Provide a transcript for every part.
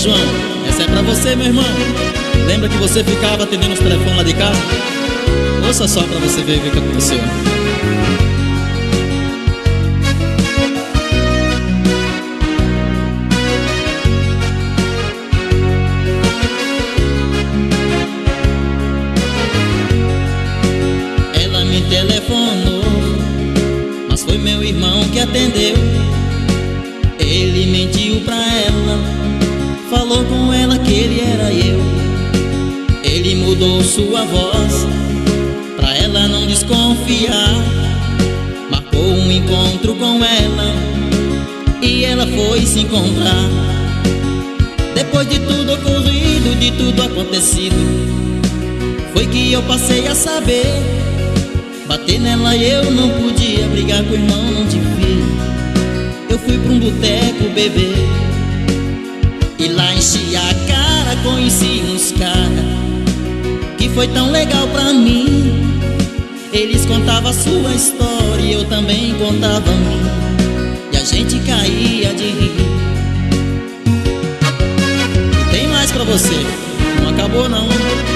João, essa é pra você, meu irmão. Lembra que você ficava atendendo os telefones lá de casa? Ouça só pra você ver o que aconteceu. Ela me telefonou, mas foi meu irmão que atendeu. Ele mentiu pra ela, falou com ela que ele era eu. Ele mudou sua voz pra ela não desconfiar. Marcou um encontro com ela e ela foi se encontrar. Depois de tudo ocorrido, de tudo acontecido, foi que eu passei a saber. Bater nela eu não podia, brigar com o irmão não devia. Eu fui pra um boteco beber e lá enchi a cara, conheci uns caras que foi tão legal pra mim. Eles contavam a sua história e eu também contava a minha, e a gente caía de rir. E tem mais pra você, não acabou não.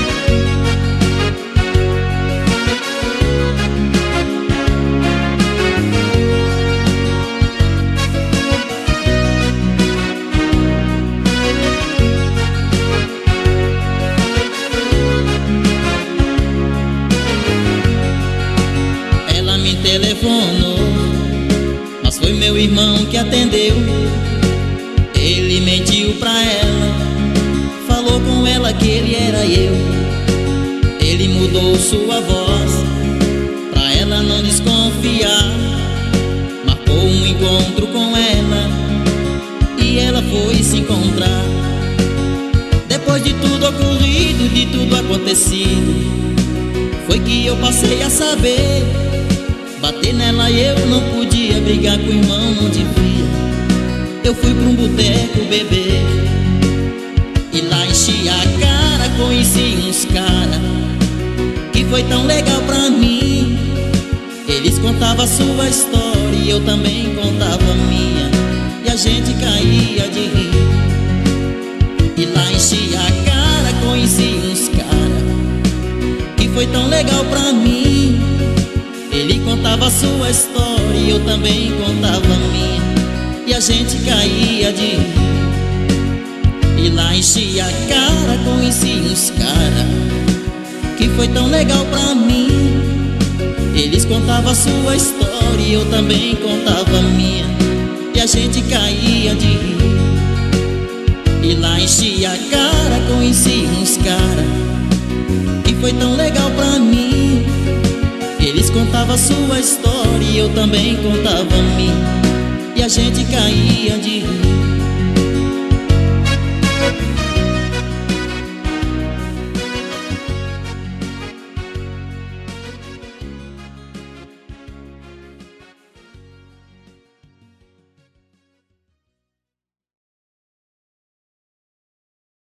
Telefonou, mas foi meu irmão que atendeu. Ele mentiu pra ela, falou com ela que ele era eu. Ele mudou sua voz pra ela não desconfiar. Marcou um encontro com ela e ela foi se encontrar. Depois de tudo ocorrido, de tudo acontecido, foi que eu passei a saber. Bater nela eu não podia, brigar com o irmão não devia. Eu fui pra um boteco beber e lá enchi a cara, conheci uns caras que foi tão legal pra mim. Eles contavam a sua história e eu também contava a minha, e a gente caía de rir. E lá enchi a cara, conheci uns caras que foi tão legal pra mim. Ele contava a sua história e eu também contava a minha, e a gente caía de rir. E lá enchi a cara, conheci uns caras que foi tão legal pra mim. Eles contavam a sua história e eu também contava a minha, e a gente caía de rir. E lá enchi a cara, conheci uns caras que foi tão legal pra mim. Eles contavam a sua história e eu também contava a minha, e a gente caía de rir.